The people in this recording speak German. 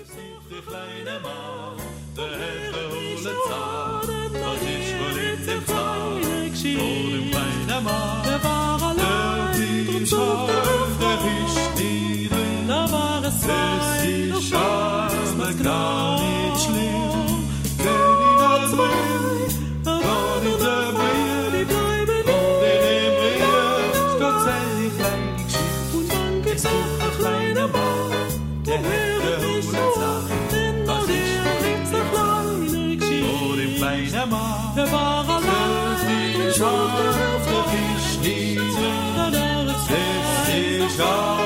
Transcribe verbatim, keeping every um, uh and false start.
der kleine Mann, der hat geholt Zahn, was ist wohl in dem Zahn, vor dem kleinen Mann, der war allein, der ist auf der Fisch drin, da war es fein, es ist aber gar nicht schlimm, denn in der Brühe, da in der Brühe, die bleiben und in dem Brühe, da zähl ich kleine Geschichte, und dann gibt's auch der kleine Mann, der hat geholt Zahn, was ist wohl in dem Zahn, vor dem kleinen Mann, der war allein, es ist auf der Fisch drin, da war es es ist